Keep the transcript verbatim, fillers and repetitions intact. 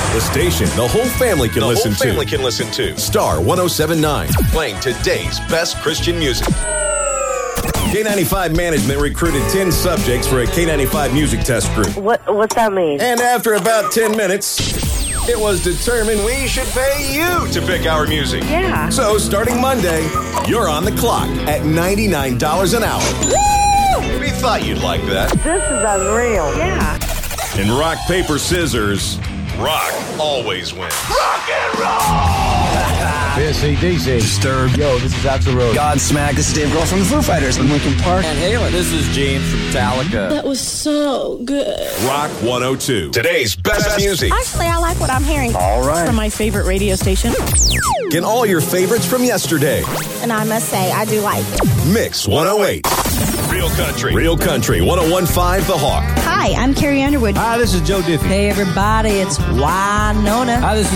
The station the whole family can the listen whole family to. can listen to. Star one oh seven point nine. Playing today's best Christian music. K ninety-five management recruited ten subjects for a K ninety-five music test group. What, what's that mean? And after about ten minutes, it was determined we We should pay you to pick our music. Yeah. So starting Monday, you're on the clock at ninety-nine dollars an hour. Woo! We thought you'd like that. This is unreal. Yeah. In rock, paper, scissors, Rock always wins. P C D C. Disturbed. Yo, this is Axl Rose. Godsmack. This is Dave Grohl from the Foo Fighters. And Linkin Park. Van Halen. This is James from Metallica. That was so good. Rock one oh two. Today's best music. Actually, I like what I'm hearing. All right. From my favorite radio station. Get all your favorites from yesterday. And I must say, I do like it. Mix one oh eight. Real country. Real Country one oh one point five The Hawk. Hi, I'm Carrie Underwood. Hi, this is Joe Diffie. Hey, everybody, it's Winona. Hi, this is